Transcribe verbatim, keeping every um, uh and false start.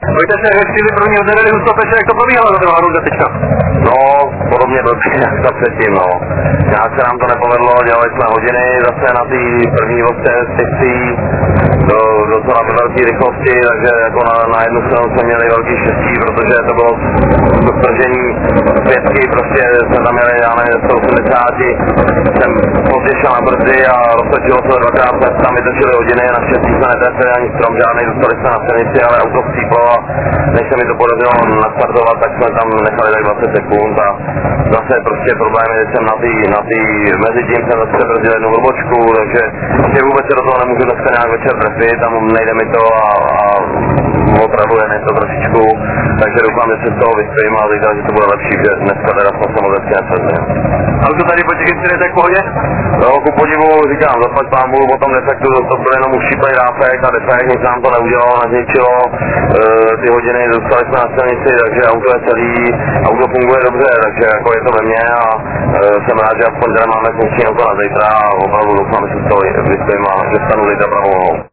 Pojďte se ve chvíli prvního zvedali Hustopeče, jak to probíhalo za toho Haruze teďka? No, podobně blbě jak to předtím, no. Nějak se nám to nepovedlo, dělali jsme hodiny zase na té první vozce z Pixí do docela velké rychlosti, takže jako na, na jednu stranu jsme měli velký štěstí, protože to bylo do stržení pětky, prostě jsme tam měli, já nevím, sto osmdesát, jsem později šel na brzdy a roztočilo se dvakrát, jsme tam vytočili hodiny, naštěstí jsme netrefili ani strom žádný, dostali jsme na silnici, ale auto chcíplo a než se mi to podařilo nastartovat, tak jsme tam nechali tak dvacet sekund a zase prostě problémy jsem na tý, na tý, mezi tím jsem zase brzdil jednu odbočku, takže vlastně vůbec se do toho nemůžu dneska nějak večer trefit, tam nejde mi to a, a otravuje mi to trošičku, takže doufám, že se z toho vyspím a říkám, že to bude lepší, že dneska teda jsme se moc hezky nesvedli. Auto tady po těch incidentech v pohodě? No, ku podivu, říkám, zaplať pán Bůh po tom defektu, to byl jenom ušíplej ráfek a defekt, nic nám to neudělalo, nezničilo, e, ty hodiny dostali jsme na silnici, takže auto je celý, auto funguje dobře, takže jako je to ve mně a e, jsem rád, že aspoň teda máme funkční auto na zítra a opravdu doufám, že se z toho vyspím a že stanu lidé pravou.